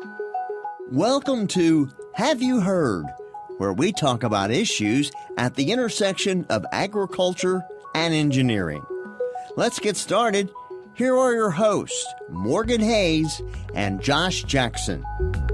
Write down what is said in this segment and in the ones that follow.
Welcome to Have You Heard, where we talk about issues at the intersection of agriculture and engineering. Let's get started. Here are your hosts, Morgan Hayes and Josh Jackson.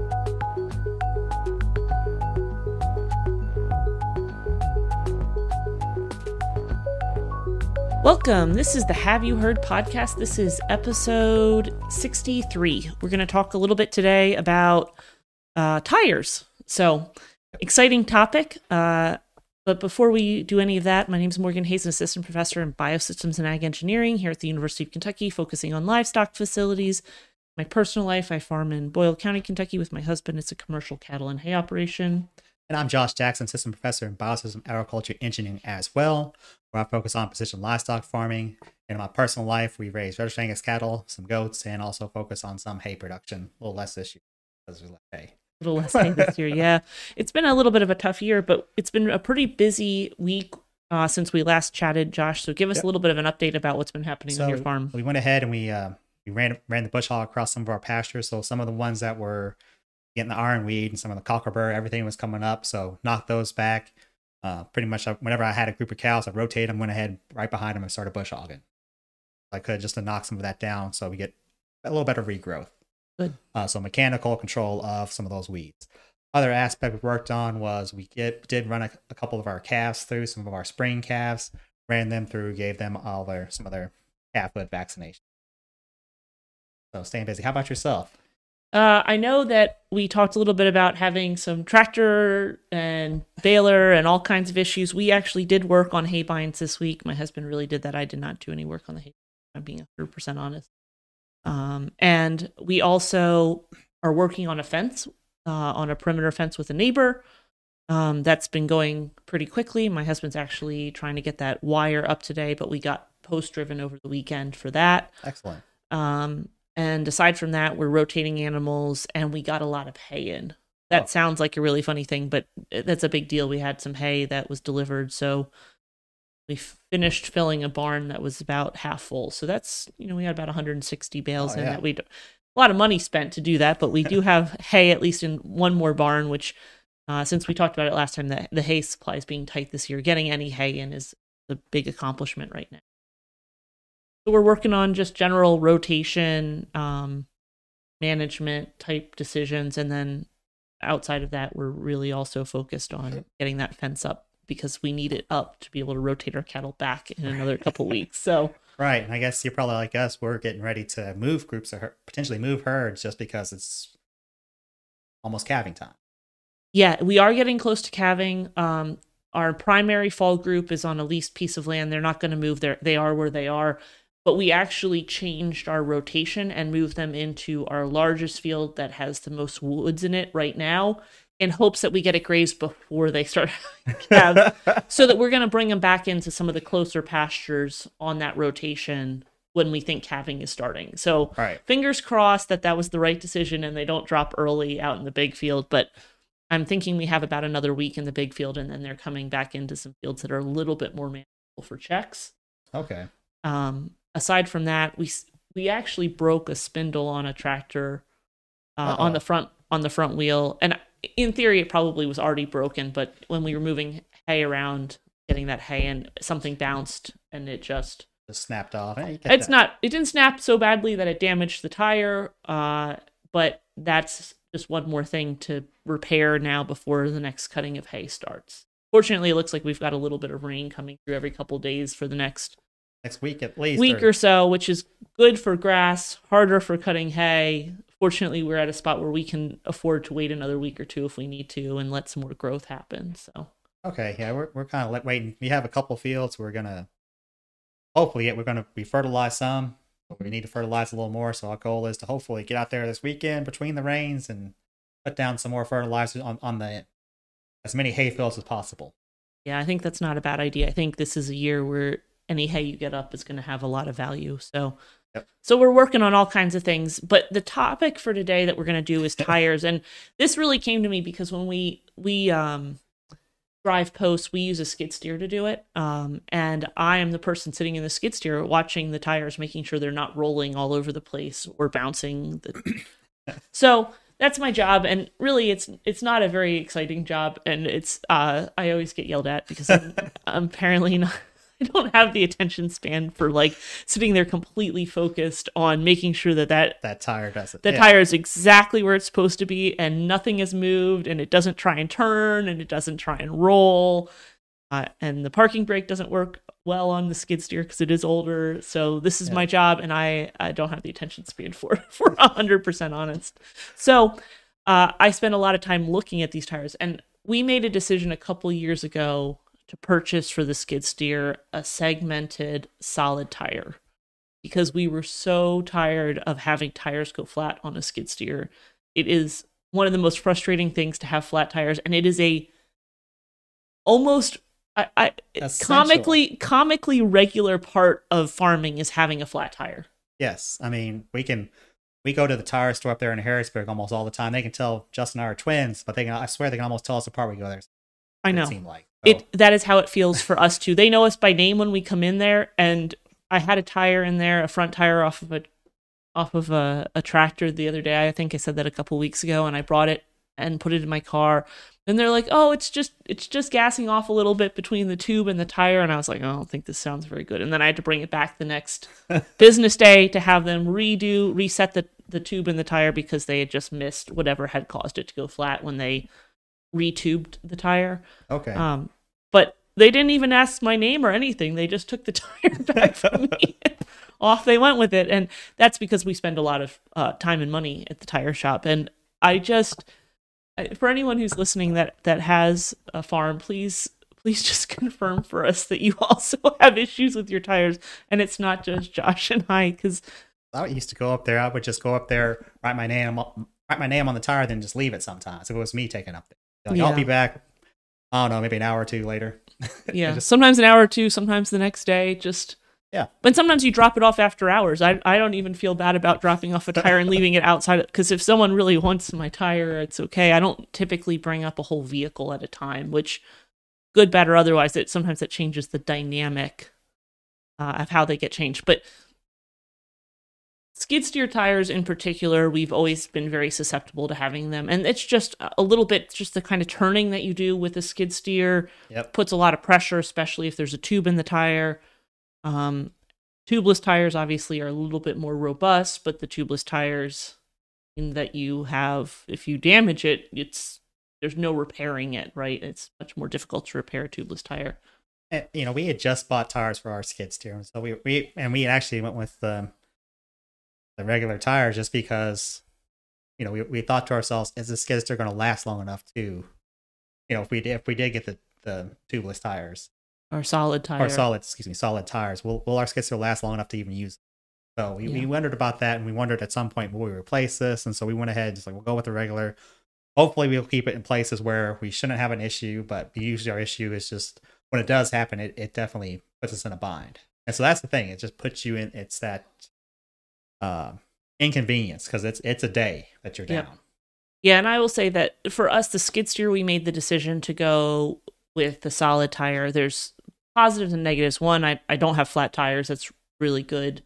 Welcome. This is the Have You Heard podcast. This is episode 63. We're going to talk a little bit today about tires. So, exciting topic. But before we do any of that, my name is Morgan Hayes, an assistant professor in biosystems and ag engineering here at the University of Kentucky, focusing on livestock facilities. My personal life, I farm in Boyle County, Kentucky with my husband. It's a commercial cattle and hay operation. And I'm Josh Jackson, assistant professor in biosystem agriculture engineering as well, where I focus on precision livestock farming. In my personal life, we raise registered Angus cattle, some goats, and also focus on some hay production. A little less this year because there's less hay. A little less hay this year, yeah. It's been a little bit of a tough year, but it's been a pretty busy week since we last chatted, Josh. So give us a little bit of an update about what's been happening on your farm. We went ahead and we ran the bush hog across some of our pastures. So some of the ones that were getting the ironweed and some of the cockerburr, everything was coming up. So knocked those back. Pretty much whenever I had a group of cows, I rotated them, went ahead right behind them and started bush hogging. I could just to knock some of that down so we get a little better regrowth. Good. So mechanical control of some of those weeds. Other aspect we worked on was we did run a couple of our calves through, some of our spring calves, ran them through, gave them some of their calfhood vaccination. So staying busy. How about yourself? I know that we talked a little bit about having some tractor and baler and all kinds of issues. We actually did work on hay binds this week. My husband really did that. I did not do any work on the hay, I'm being 100% honest. And we also are working on a fence, on a perimeter fence with a neighbor. That's been going pretty quickly. My husband's actually trying to get that wire up today, but we got post driven over the weekend for that. Excellent. And aside from that, we're rotating animals and we got a lot of hay in. That sounds like a really funny thing, but that's a big deal. We had some hay that was delivered. So we finished filling a barn that was about half full. So that's, we had about 160 bales in that. A lot of money spent to do that, but we do have hay at least in one more barn, which since we talked about it last time, the hay supply is being tight this year. Getting any hay in is a big accomplishment right now. So we're working on just general rotation, management type decisions. And then outside of that, we're really also focused on getting that fence up because we need it up to be able to rotate our cattle back in another couple weeks. So right. And I guess you're probably like us. We're getting ready to move groups or potentially move herds just because it's almost calving time. Yeah, we are getting close to calving. Our primary fall group is on a leased piece of land. They're not going to move there. They are where they are. But we actually changed our rotation and moved them into our largest field that has the most woods in it right now in hopes that we get it grazed before they start calve. So that we're going to bring them back into some of the closer pastures on that rotation when we think calving is starting. So Fingers crossed that was the right decision and they don't drop early out in the big field. But I'm thinking we have about another week in the big field and then they're coming back into some fields that are a little bit more manageable for checks. Okay. Aside from that, we actually broke a spindle on a tractor on the front wheel, and in theory it probably was already broken. But when we were moving hay around, getting that hay in, something bounced and it just snapped off. It didn't snap so badly that it damaged the tire, but that's just one more thing to repair now before the next cutting of hay starts. Fortunately, it looks like we've got a little bit of rain coming through every couple days for the next week at least. Week or so, which is good for grass, harder for cutting hay. Fortunately, we're at a spot where we can afford to wait another week or two if we need to and let some more growth happen. So okay, yeah, we're kind of waiting. We have a couple fields. We're gonna hopefully we fertilize some, but we need to fertilize a little more. So our goal is to hopefully get out there this weekend between the rains and put down some more fertilizers on as many hay fields as possible. Yeah, I think that's not a bad idea. I think this is a year where any hay you get up is going to have a lot of value. So we're working on all kinds of things. But the topic for today that we're going to do is tires. And this really came to me because when we drive posts, we use a skid steer to do it. And I am the person sitting in the skid steer watching the tires, making sure they're not rolling all over the place or bouncing. So that's my job, and really it's not a very exciting job, and it's I always get yelled at because I'm apparently not, I don't have the attention span for like sitting there completely focused on making sure that tire doesn't. the tire is exactly where it's supposed to be and nothing has moved and it doesn't try and turn and it doesn't try and roll. And the parking brake doesn't work well on the skid steer because it is older. So this is my job, and I don't have the attention span for 100% honest. So I spend a lot of time looking at these tires, and we made a decision a couple years ago to purchase for the skid steer a segmented solid tire because we were so tired of having tires go flat on a skid steer. It is one of the most frustrating things to have flat tires, and it is a almost comically regular part of farming is having a flat tire. Yes, I mean we go to the tire store up there in Harrisburg almost all the time. They can tell Justin and I are twins, but I swear they can almost tell us apart. We go there. I know. It seemed like so. That is how it feels for us too. They know us by name when we come in there, and I had a tire in there, a front tire off of a tractor the other day. I think I said that a couple weeks ago, and I brought it and put it in my car. And they're like, "Oh, it's just gassing off a little bit between the tube and the tire." And I was like, "Oh, I don't think this sounds very good." And then I had to bring it back the next business day to have them reset the tube in the tire because they had just missed whatever had caused it to go flat when they retubed the tire. Okay. But they didn't even ask my name or anything. They just took the tire back from me. Off they went with it. And that's because we spend a lot of time and money at the tire shop. And for anyone who's listening that has a farm, please just confirm for us that you also have issues with your tires and it's not just Josh and I, because I used to go up there. I would just go up there, write my name on the tire, then just leave it sometimes. If it was me taking up there. Like, I'll be back, I don't know, maybe an hour or two later. Yeah, sometimes an hour or two, sometimes the next day, But sometimes you drop it off after hours. I don't even feel bad about dropping off a tire and leaving it outside, because if someone really wants my tire, it's okay. I don't typically bring up a whole vehicle at a time, which, good, bad, or otherwise, sometimes it changes the dynamic of how they get changed. But skid steer tires in particular, we've always been very susceptible to having them. And it's just a little bit, just the kind of turning that you do with a skid steer puts a lot of pressure, especially if there's a tube in the tire. Tubeless tires obviously are a little bit more robust, but the tubeless tires that you have, if you damage it, there's no repairing it, right? It's much more difficult to repair a tubeless tire. And, we had just bought tires for our skid steer, so we actually went with the regular tires just because, we thought to ourselves, is the skid steer going to last long enough to, if we did get the tubeless tires. Or solid tires. Solid tires. Will our skid steer last long enough to even use it? So we wondered about that, and we wondered at some point, will we replace this? And so we went ahead and just we'll go with the regular. Hopefully we'll keep it in places where we shouldn't have an issue, but usually our issue is just when it does happen, it definitely puts us in a bind. And so that's the thing. It just puts you in, it's that inconvenience, because it's a day that you're down. Yeah, and I will say that for us, the skid steer, we made the decision to go with the solid tire. There's positives and negatives. One, I don't have flat tires. That's really good.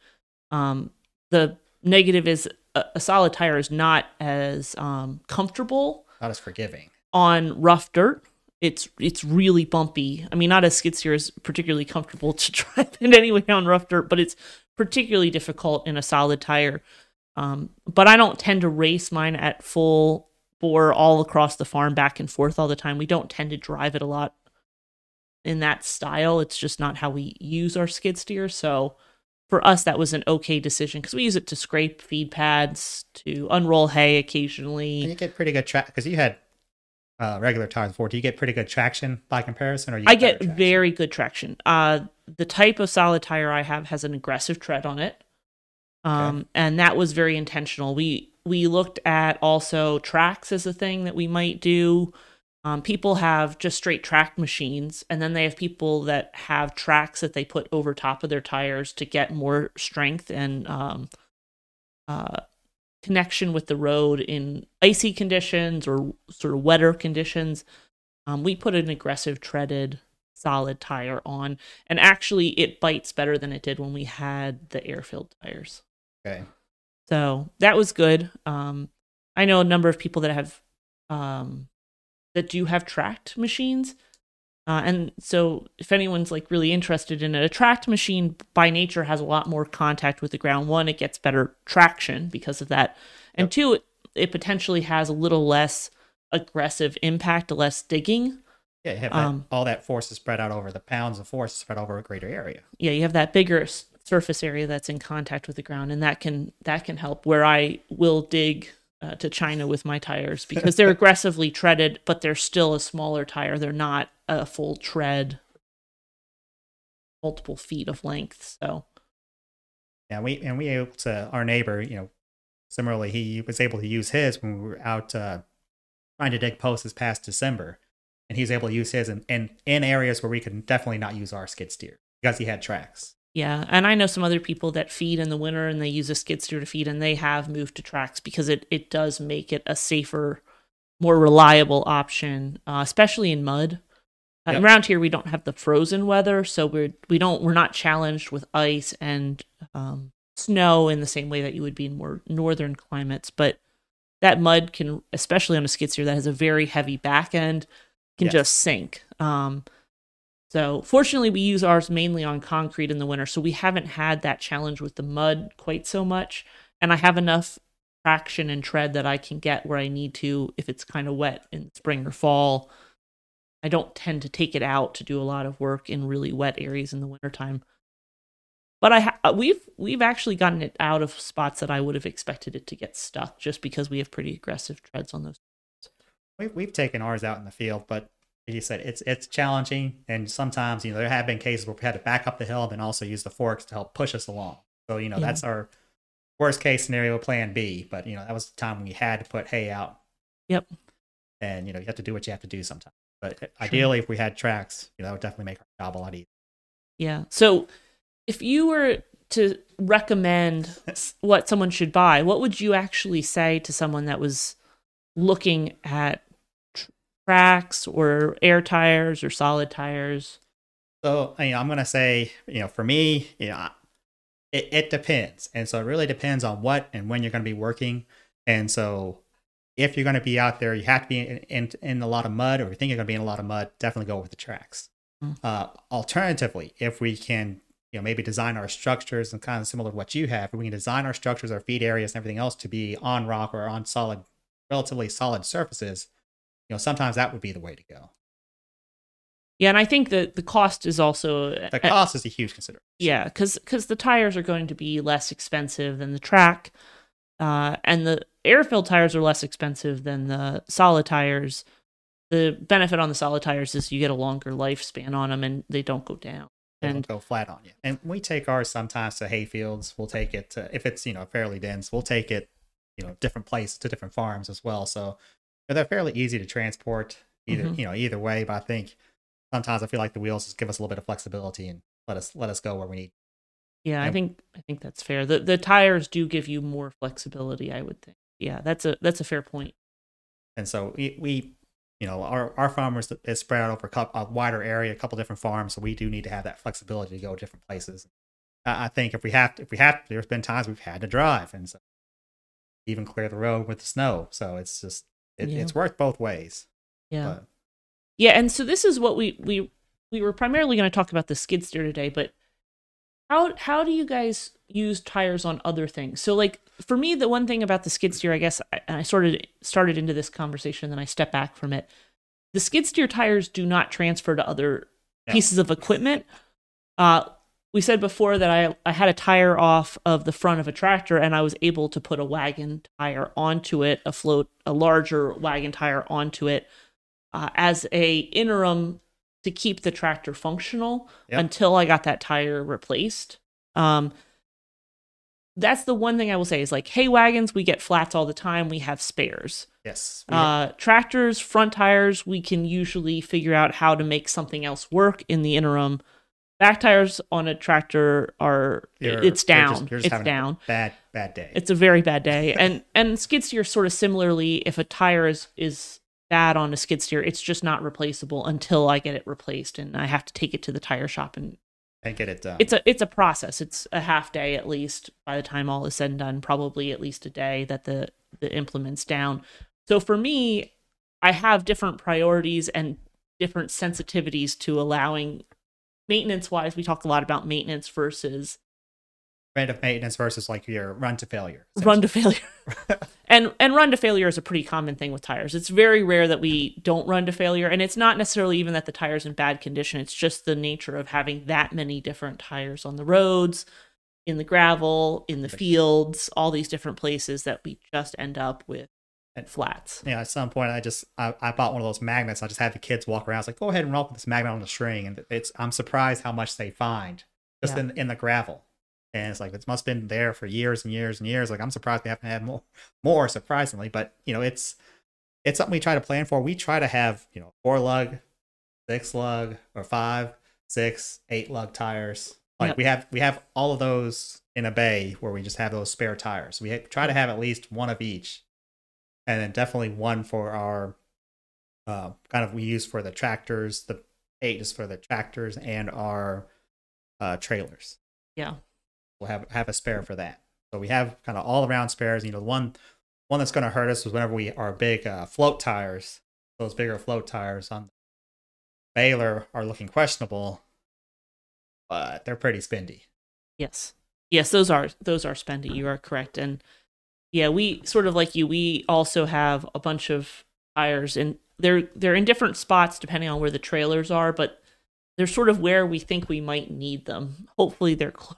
The negative is a solid tire is not as comfortable. Not as forgiving. On rough dirt. It's really bumpy. I mean, not as skid steer is particularly comfortable to drive in anyway on rough dirt, but it's particularly difficult in a solid tire. But I don't tend to race mine at full bore all across the farm back and forth all the time. We don't tend to drive it a lot in that style. It's just not how we use our skid steer. So for us, that was an okay decision because we use it to scrape feed pads, to unroll hay occasionally. And you get pretty good track because you had regular tires before. Do you get pretty good traction by comparison? Or I get very good traction. The type of solid tire I have has an aggressive tread on it. And that was very intentional. We looked at also tracks as a thing that we might do. People have just straight track machines, and then they have people that have tracks that they put over top of their tires to get more strength and connection with the road in icy conditions or sort of wetter conditions. We put an aggressive treaded solid tire on, and actually it bites better than it did when we had the air-filled tires. Okay. So that was good. I know a number of people that have that do have tracked machines. And so if anyone's like really interested in it, a tracked machine by nature has a lot more contact with the ground. One, it gets better traction because of that. And two, it potentially has a little less aggressive impact, less digging. Yeah, you have all that force is spread out over the pounds of force spread over a greater area. Yeah, you have that bigger surface area that's in contact with the ground, and that can help. Where I will dig to China with my tires because they're aggressively treaded, but they're still a smaller tire. They're not a full tread, multiple feet of length. So, yeah, we able to, our neighbor, similarly, he was able to use his when we were out trying to dig posts this past December, and he was able to use his in areas where we could definitely not use our skid steer because he had tracks. Yeah, and I know some other people that feed in the winter and they use a skid steer to feed, and they have moved to tracks because it does make it a safer, more reliable option, especially in mud. Around here, we don't have the frozen weather, so we're not challenged with ice and snow in the same way that you would be in more northern climates. But that mud can, especially on a skid steer that has a very heavy back end, can just sink. So fortunately, we use ours mainly on concrete in the winter, so we haven't had that challenge with the mud quite so much. And I have enough traction and tread that I can get where I need to if it's kind of wet in spring or fall. I don't tend to take it out to do a lot of work in really wet areas in the wintertime. But we've actually gotten it out of spots that I would have expected it to get stuck just because we have pretty aggressive treads on those. We've taken ours out in the field, but like you said, it's challenging, and sometimes there have been cases where we had to back up the hill and then also use the forks to help push us along. So that's our worst case scenario, plan B. But that was the time when we had to put hay out. Yep. And you have to do what you have to do sometimes. But ideally, if we had tracks, that would definitely make our job a lot easier. Yeah. So if you were to recommend what someone should buy, what would you actually say to someone that was looking at tracks or air tires or solid tires? So I'm going to say, for me, it depends. And so it really depends on what and when you're going to be working. And so if you're going to be out there, you have to be in a lot of mud, or if you think you're going to be in a lot of mud, definitely go with the tracks. Alternatively, if we can, maybe design our structures and kind of similar to what you have, if we can design our structures, our feed areas and everything else to be on rock or on relatively solid surfaces, sometimes that would be the way to go. Yeah, and I think that the cost is also... The cost is a huge consideration. Yeah, because the tires are going to be less expensive than the track, and the air-filled tires are less expensive than the solid tires. The benefit on the solid tires is you get a longer lifespan on them, and they don't go down. They don't go flat on you. And we take ours sometimes to hay fields. We'll take it to, if it's fairly dense, we'll take it different places to different farms as well. So they're fairly easy to transport either way. But I think sometimes I feel like the wheels just give us a little bit of flexibility and let us go where we need. Yeah, I think that's fair. The tires do give you more flexibility, I would think. Yeah, that's a fair point. And so we our farm is spread out over a wider area, a couple different farms, so we do need to have that flexibility to go different places. I think if we have, there's been times we've had to drive, and so even clear the road with the snow. So it's just it's worked both ways. Yeah, yeah, and so this is what we were primarily going to talk about the skid steer today, but how do you guys use tires on other things? So like for me, the one thing about the skid steer, I guess, and I sort of started into this conversation, then I stepped back from it. The skid steer tires do not transfer to other pieces of equipment. We said before that I had a tire off of the front of a tractor, and I was able to put a wagon tire onto it, a larger wagon tire onto it, as a interim to keep the tractor functional until I got that tire replaced. That's the one thing I will say is like hay wagons, we get flats all the time. We have spares. Yes. Tractors, front tires, we can usually figure out how to make something else work in the interim. Back tires on a tractor it's down. You're just it's having down. A bad day. It's a very bad day. and skid steer sort of similarly, if a tire is bad on a skid steer, it's just not replaceable until I get it replaced, and I have to take it to the tire shop and get it done. It's a process. It's a half day at least by the time all is said and done, probably at least a day that the the implements down. So for me, I have different priorities and different sensitivities to allowing maintenance wise. We talk a lot about maintenance versus Preventive maintenance versus like your run to failure. Run to failure. and run to failure is a pretty common thing with tires. It's very rare that we don't run to failure. And it's not necessarily even that the tire's in bad condition. It's just the nature of having that many different tires on the roads, in the gravel, in the fields, all these different places that we just end up with flats. Yeah, at some point I bought one of those magnets. I just had the kids walk around. I was like, go ahead and roll with this magnet on the string. And I'm surprised how much they find just in the gravel. And it's like, it must have been there for years and years and years. Like, I'm surprised we haven't had more surprisingly. But, it's something we try to plan for. We try to have, 4 lug, 6 lug, or 5, 6, 8 lug tires. Like we have all of those in a bay where we just have those spare tires. We try to have at least one of each. And then definitely one for our, we use for the tractors. The 8 is for the tractors and our trailers. Yeah. We'll have a spare for that. So we have kind of all around spares. The one that's going to hurt us was whenever our big float tires, those bigger float tires on the baler are looking questionable, but they're pretty spendy. Yes, those are spendy. You are correct. And yeah, we sort of like you. We also have a bunch of tires, and they're in different spots depending on where the trailers are, but they're sort of where we think we might need them. Hopefully they're close.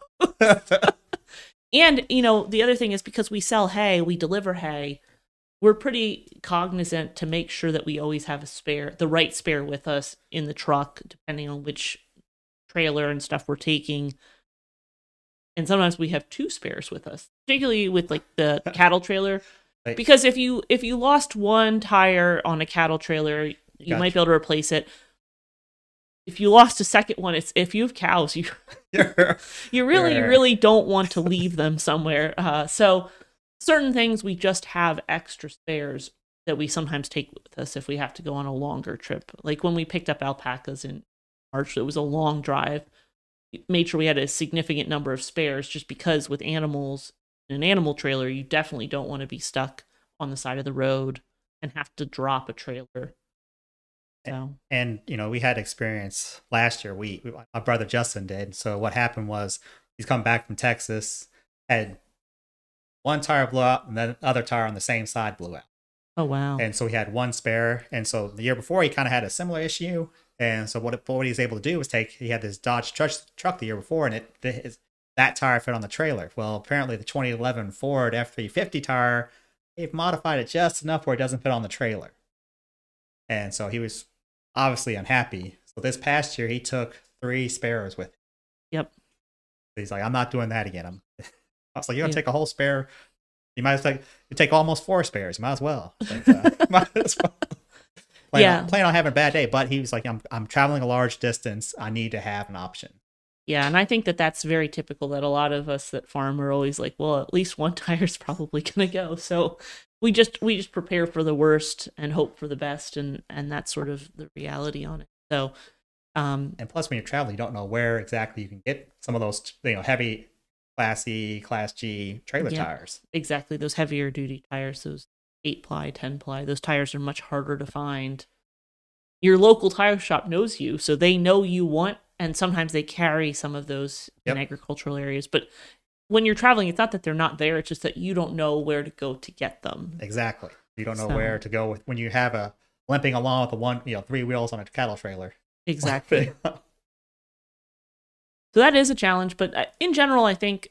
And, the other thing is because we sell hay, we deliver hay, we're pretty cognizant to make sure that we always have the right spare with us in the truck, depending on which trailer and stuff we're taking. And sometimes we have 2 spares with us, particularly with like the cattle trailer. Right. Because if you lost one tire on a cattle trailer, you might be able to replace it. If you lost a second one, if you have cows, you really don't want to leave them somewhere. So certain things we just have extra spares that we sometimes take with us if we have to go on a longer trip. Like when we picked up alpacas in March, it was a long drive. We made sure we had a significant number of spares just because with animals in an animal trailer, you definitely don't want to be stuck on the side of the road and have to drop a trailer. So. And we had experience last year. My brother Justin did. So what happened was he's come back from Texas, had one tire blow out, and then the other tire on the same side blew out. Oh wow! And so he had one spare. And so the year before he kind of had a similar issue. And so what he was able to do was he had this Dodge truck the year before, and that tire fit on the trailer. Well, apparently the 2011 Ford F350 tire, they've modified it just enough where it doesn't fit on the trailer. And so he was obviously unhappy. So this past year, he took 3 spares with him. Yep. He's like, I'm not doing that again. I was like, you're going to take a whole spare. You might as well take almost 4 spares. You might as well. Plan on having a bad day. But he was like, I'm traveling a large distance. I need to have an option. Yeah, and I think that's very typical that a lot of us that farm are always like, well, at least one tire's probably going to go. So we just prepare for the worst and hope for the best, and that's sort of the reality on it. So, and plus, when you're traveling, you don't know where exactly you can get some of those, heavy Class E, Class G trailer tires. Exactly, those heavier duty tires, those 8-ply, 10-ply, those tires are much harder to find. Your local tire shop knows you, so they know you want, and sometimes they carry some of those in agricultural areas, but when you're traveling, it's not that they're not there. It's just that you don't know where to go to get them. Exactly. You don't know where to go when you have a limping along with 3 wheels on a cattle trailer. Exactly. So that is a challenge, but in general, I think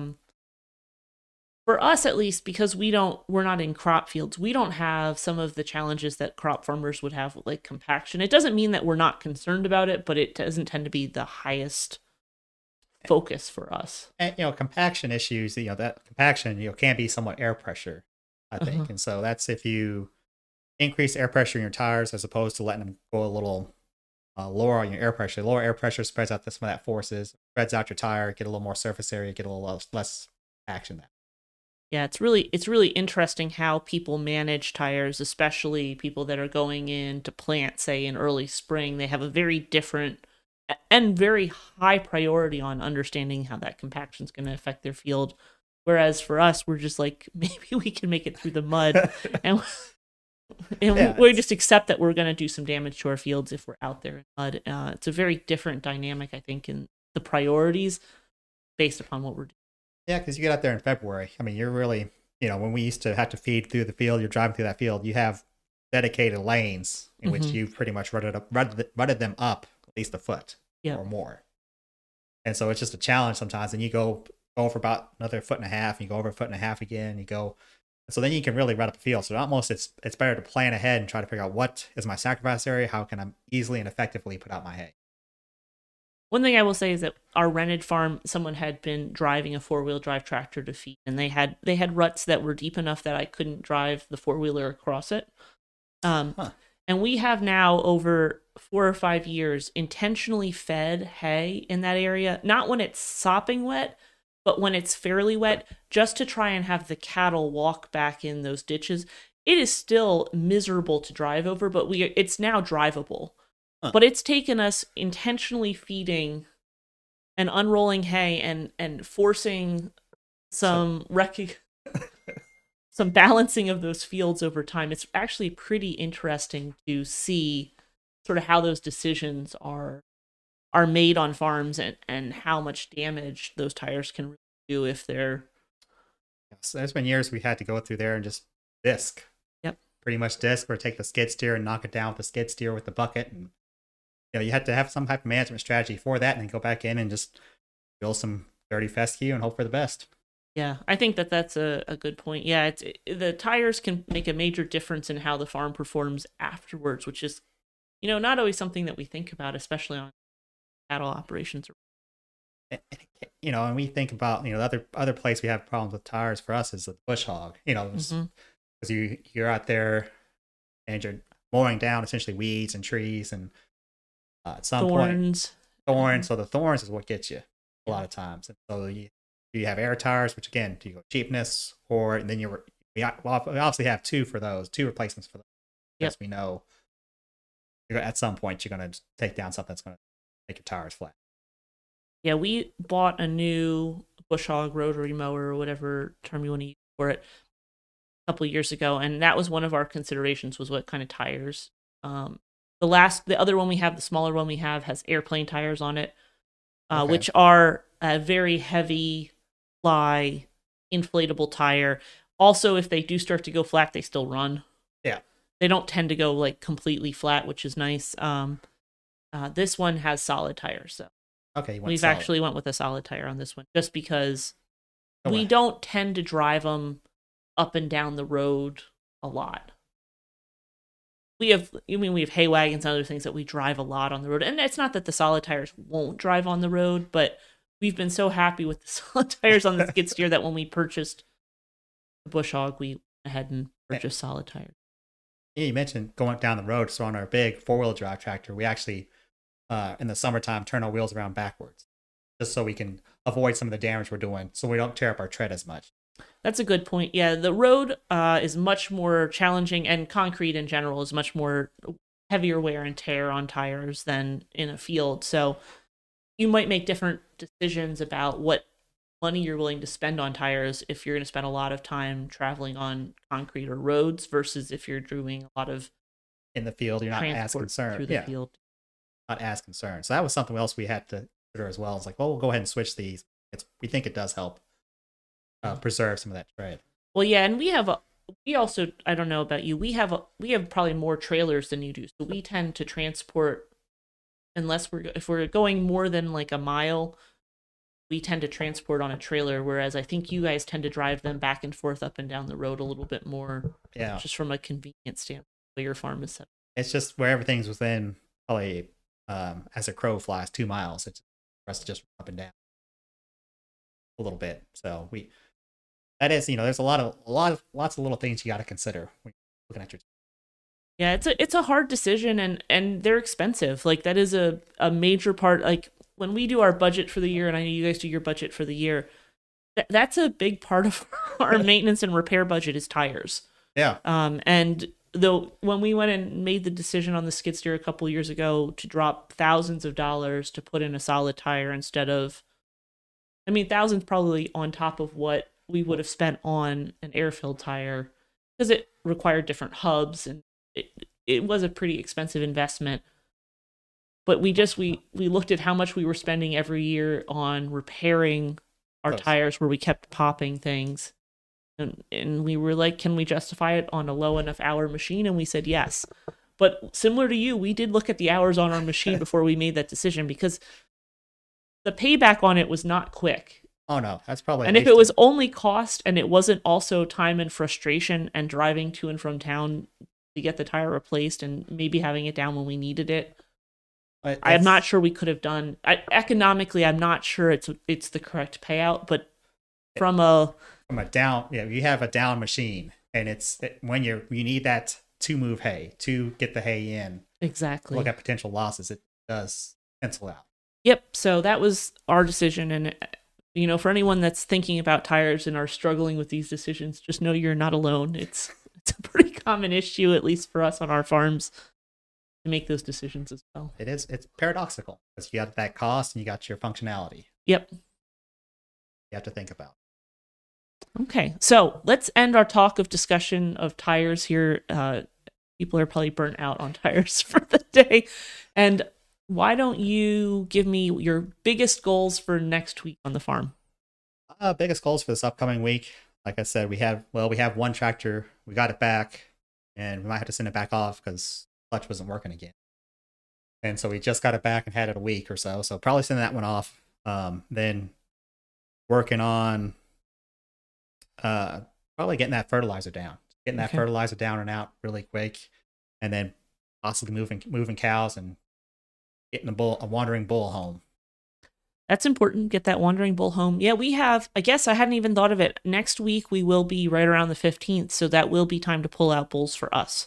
for us at least, because we're not in crop fields, we don't have some of the challenges that crop farmers would have, like compaction. It doesn't mean that we're not concerned about it, but it doesn't tend to be the highest focus for us. And compaction issues, that compaction can be somewhat air pressure, I think. And so that's if you increase air pressure in your tires as opposed to letting them go a little lower on your air pressure. Lower air pressure spreads out some of that forces, spreads out your tire, get a little more surface area, get a little less action. Yeah, it's really interesting how people manage tires, especially people that are going in to plant, say in early spring. They have a very different and very high priority on understanding how that compaction is going to affect their field Whereas for us, we're just like, maybe we can make it through the mud. and we just accept that we're going to do some damage to our fields if we're out there in mud. It's a very different dynamic, I think, in the priorities based upon what we're doing. Yeah, because you get out there in February. I mean, you're really, when we used to have to feed through the field, you're driving through that field, you have dedicated lanes in which you've pretty much rutted them up at least a foot or more. And so it's just a challenge sometimes. And you go for about another 1.5 feet, and you go over 1.5 feet again, you go. So then you can really rut up the field. So almost it's better to plan ahead and try to figure out what is my sacrifice area, how can I easily and effectively put out my hay. One thing I will say is that our rented farm, someone had been driving a 4-wheel drive tractor to feed, and they had ruts that were deep enough that I couldn't drive the 4-wheeler across it. And we have now, over 4 or 5 years, intentionally fed hay in that area, not when it's sopping wet, but when it's fairly wet, just to try and have the cattle walk back in those ditches. It is still miserable to drive over, but it's now drivable. But it's taken us intentionally feeding and unrolling hay and forcing some balancing of those fields over time. It's actually pretty interesting to see sort of how those decisions are made on farms and how much damage those tires can really do if they're... So there's been years we had to go through there and just disc. Yep. Pretty much disc, or take the skid steer and knock it down with the skid steer with the bucket. And you had to have some type of management strategy for that, and then go back in and just build some dirty fescue and hope for the best. Yeah, I think that's a good point. Yeah, the tires can make a major difference in how the farm performs afterwards, which is, not always something that we think about, especially on cattle operations. And we think about, the other place we have problems with tires for us is the bush hog, because you're out there and you're mowing down essentially weeds and trees and at some thorns. So the thorns is what gets you a lot of times. And so you have air tires, which again, do you go cheapness, or then we obviously have two replacements for those. Yes, we know at some point you're going to take down something that's going to make your tires flat. Yeah, we bought a new bush hog rotary mower, or whatever term you want to use for it, a couple of years ago, and that was one of our considerations, was what kind of tires. The other one we have, the smaller one we have, has airplane tires on it, which are a very heavy ply inflatable tire. Also, if they do start to go flat, they still run. Yeah. They don't tend to go like completely flat, which is nice. This one has solid tires, so we've actually went with a solid tire on this one, just because we don't tend to drive them up and down the road a lot. We have hay wagons and other things that we drive a lot on the road. And it's not that the solid tires won't drive on the road, but we've been so happy with the solid tires on the skid steer that when we purchased the bush hog, we went ahead and purchased solid tires. Yeah, you mentioned going down the road. So on our big 4-wheel drive tractor, we actually, in the summertime, turn our wheels around backwards, just so we can avoid some of the damage we're doing, so we don't tear up our tread as much. That's a good point. Yeah, the road is much more challenging, and concrete in general is much more heavier wear and tear on tires than in a field. So you might make different decisions about what money you're willing to spend on tires if you're going to spend a lot of time traveling on concrete or roads versus if you're doing a lot of in the field. You're not as concerned through the field. Not as concerned. So that was something else we had to consider as well. It's like, well, we'll go ahead and switch these. We think it does help preserve some of that tread. Well, yeah, and we also, I don't know about you, we have probably more trailers than you do, so we tend to transport, if we're going more than like a mile, we tend to transport on a trailer, whereas I think you guys tend to drive them back and forth up and down the road a little bit more. Yeah, just from a convenience standpoint, where your farm is set. It's just where everything's within probably as a crow flies 2 miles. It's for us to just up and down a little bit. So that is, there's lots of little things you got to consider when you're looking at your. Yeah, it's a hard decision, and they're expensive. Like, that is a major part. Like, when we do our budget for the year, and I know you guys do your budget for the year, that's a big part of our maintenance and repair budget is tires. Yeah. And though when we went and made the decision on the skid steer a couple years ago to drop thousands of dollars to put in a solid tire instead of, thousands probably on top of what we would have spent on an air-filled tire, because it required different hubs, and it was a pretty expensive investment. But we looked at how much we were spending every year on repairing our tires, where we kept popping things. And we were like, can we justify it on a low enough hour machine? And we said yes. But similar to you, we did look at the hours on our machine before we made that decision, because the payback on it was not quick. Oh no, that's probably. And if it was only cost and it wasn't also time and frustration and driving to and from town to get the tire replaced and maybe having it down when we needed it, I'm not sure we could have done. Economically, I'm not sure it's the correct payout, but from a down, you have a down machine, and when you need that to move hay, to get the hay in. Exactly. Look at potential losses. It does pencil out. Yep. So that was our decision, and for anyone that's thinking about tires and are struggling with these decisions, just know you're not alone. It's a pretty common issue, at least for us on our farms, to make those decisions as well. It is. It's paradoxical, because you got that cost and you got your functionality. Yep. You have to think about. Okay, so let's end our talk of discussion of tires here. People are probably burnt out on tires for the day. And why don't you give me your biggest goals for next week on the farm? Biggest goals for this upcoming week. Like I said, we have one tractor. We got it back, and we might have to send it back off because clutch wasn't working again. And so we just got it back and had it a week or so. So probably send that one off. Then working on probably getting that fertilizer down. Getting that fertilizer down and out really quick, and then possibly moving cows and getting a wandering bull home. That's important. Get that wandering bull home. Yeah, we have, I guess I hadn't even thought of it. Next week, we will be right around the 15th. So that will be time to pull out bulls for us.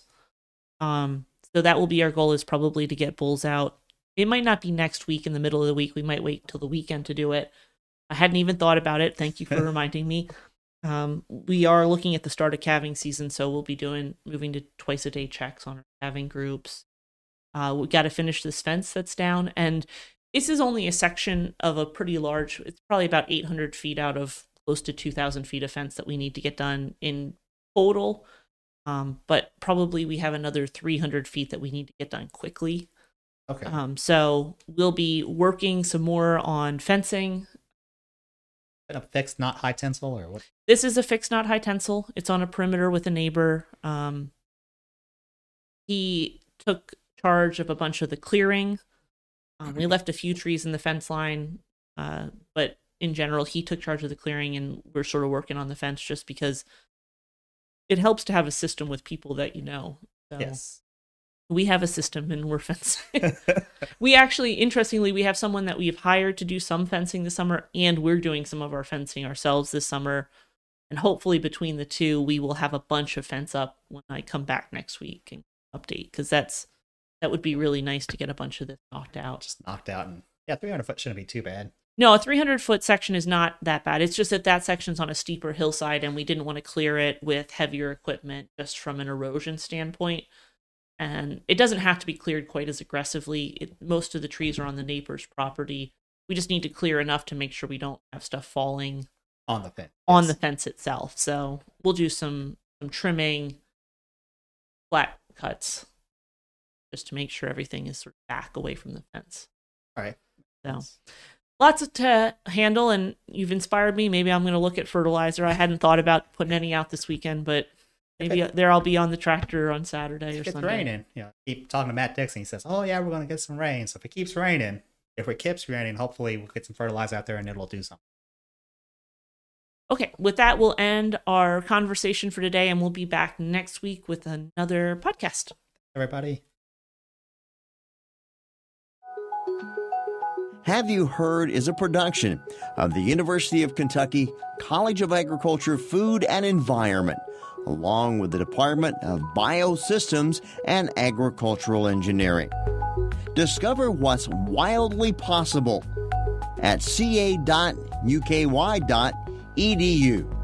So that will be our goal, is probably to get bulls out. It might not be next week in the middle of the week. We might wait till the weekend to do it. I hadn't even thought about it. Thank you for reminding me. We are looking at the start of calving season, so we'll be moving to twice-a-day checks on our calving groups. We got to finish this fence that's down, and this is only a section of a pretty large, it's probably about 800 feet out of close to 2,000 feet of fence that we need to get done in total, but probably we have another 300 feet that we need to get done quickly. Okay. So we'll be working some more on fencing. A fixed, not high tensile, or what? This is a fixed, not high tensile. It's on a perimeter with a neighbor. He took charge of a bunch of the clearing. We left a few trees in the fence line, but in general, he took charge of the clearing, and we're sort of working on the fence just because it helps to have a system with people that you know. So yes. We have a system, and we're fencing. We actually, interestingly, we have someone that we've hired to do some fencing this summer, and we're doing some of our fencing ourselves this summer. And hopefully between the two, we will have a bunch of fence up when I come back next week and update, because that would be really nice to get a bunch of this knocked out. Just knocked out. And yeah, 300 foot shouldn't be too bad. No, a 300-foot section is not that bad. It's just that section's on a steeper hillside, and we didn't want to clear it with heavier equipment just from an erosion standpoint. And it doesn't have to be cleared quite as aggressively. Most of the trees are on the neighbor's property. We just need to clear enough to make sure we don't have stuff falling on the fence. On the fence itself. So we'll do some trimming, flat cuts, just to make sure everything is sort of back away from the fence. All right. So lots to handle, and you've inspired me. Maybe I'm going to look at fertilizer. I hadn't thought about putting any out this weekend, but maybe I'll be on the tractor on Saturday or Sunday. If it's raining, keep talking to Matt Dixon. He says, "Oh yeah, we're going to get some rain." So if it keeps raining, hopefully we'll get some fertilizer out there and it'll do something. Okay, with that, we'll end our conversation for today, and we'll be back next week with another podcast. Everybody. Have You Heard is a production of the University of Kentucky College of Agriculture, Food and Environment, along with the Department of Biosystems and Agricultural Engineering. Discover what's wildly possible at ca.uky.edu.